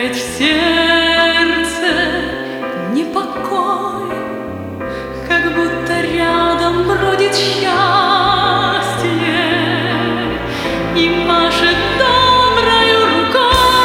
Ведь в сердце непокой, как будто рядом бродит счастье и машет доброю рукой.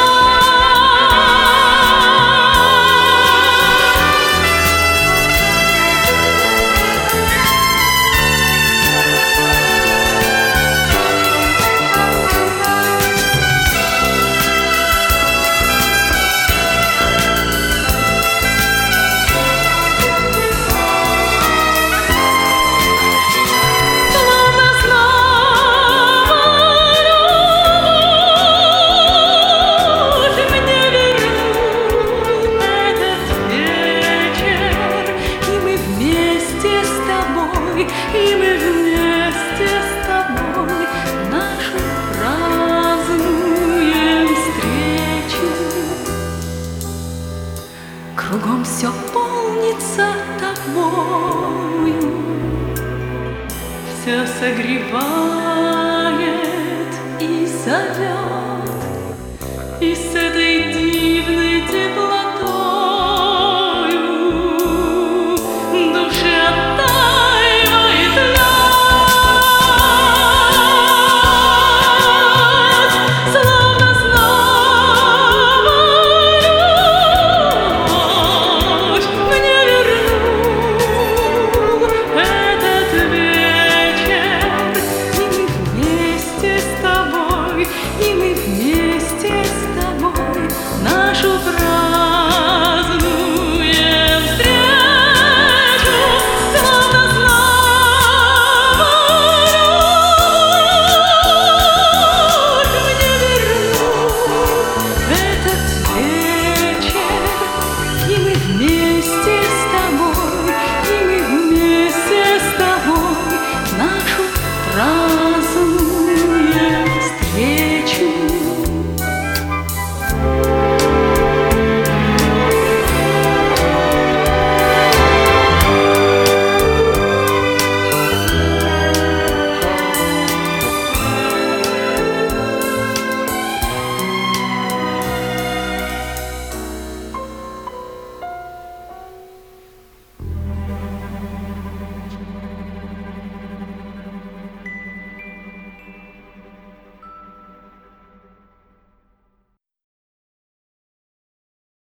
И мы вместе с тобой нашу празднуем встречу. Кругом все полнится тобою, все согревает и зовет, и с этой дивной теплотою души оттаивает лед. Словно снова ночь мне вернул этот вечер, и мы вместе с тобой, и мы вместе с тобой нашу правду.